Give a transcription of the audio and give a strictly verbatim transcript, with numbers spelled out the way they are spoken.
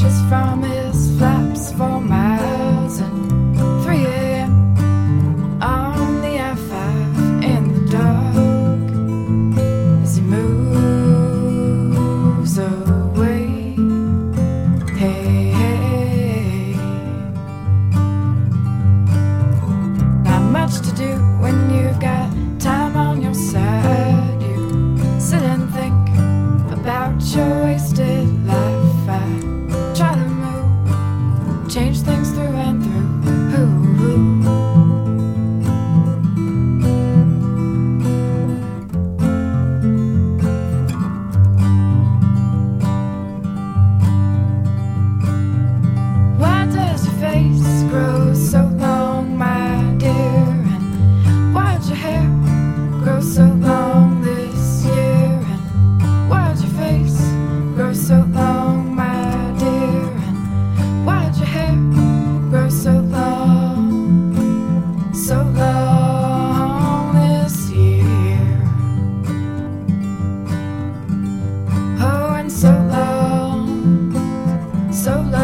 ashes from his flaps for miles, and three a m on the I five in the dark as he moves away. Hey, hey, not much to do when you've got time on your side. You sit and think about your wasted life. I try to move, change things through and through. Ooh, ooh. Why does your face grow so long, my dear? And why'd your hair grow so long this year? And why'd your face grow so long, my dear? And why'd your hair grow so long, so long this year? Oh, and so long, so long.